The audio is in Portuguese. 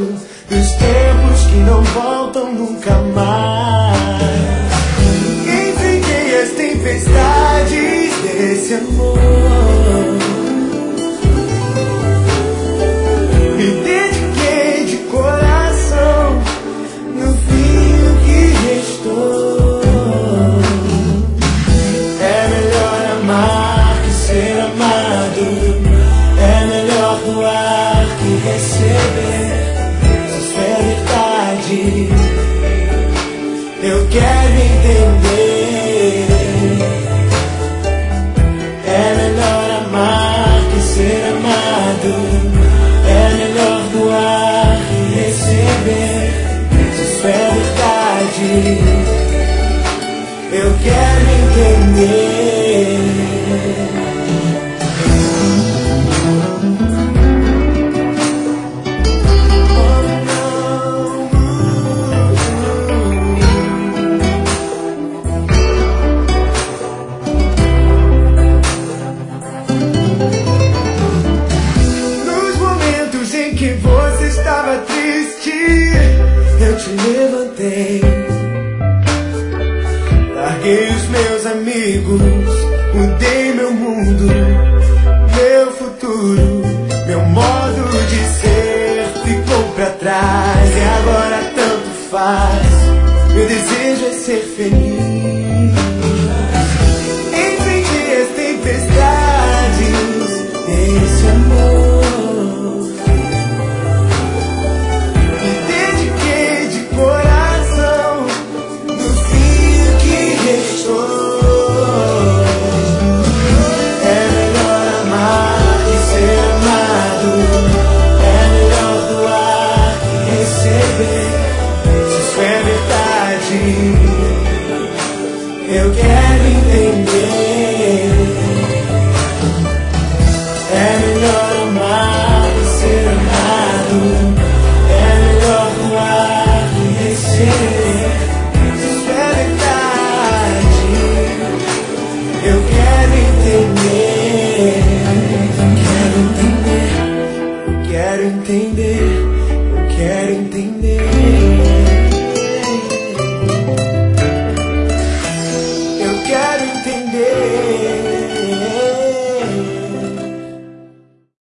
dos tempos que não voltam nunca mais. Enfrentei as tempestades desse amor, me dediquei de coração no fim que restou. É melhor amar que ser amado, é melhor doar que receber. Isso é verdade, eu quero entender. É melhor amar que ser amado, é melhor doar que receber. Isso é verdade, eu quero entender. Nos momentos em que você estava triste, eu te levantei. Larguei os meus amigos, mudei meu mundo, meu futuro, meu modo de ser ficou pra trás. E agora tanto faz, meu desejo é ser feliz. Enfrentei as tempestades desse amor, me dediquei de coração no fim que restou. É melhor amar que ser amado, é melhor doar que receber. Se isso é verdade, eu quero entender. É melhor amar que ser amado, é melhor doar que receber. Isso é verdade, eu quero entender. Quero entender, eu quero entender, eu quero entender.